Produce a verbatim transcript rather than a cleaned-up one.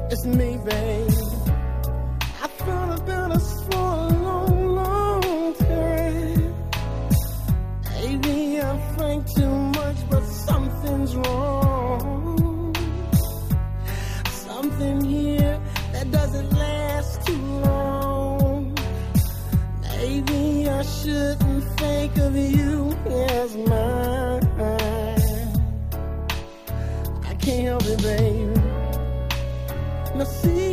It's me, babe. I thought about us for a long, long time. Maybe I think too much, but something's wrong. Something here that doesn't last too long. Maybe I shouldn't think of you as mine. I can't help it, babe. Now see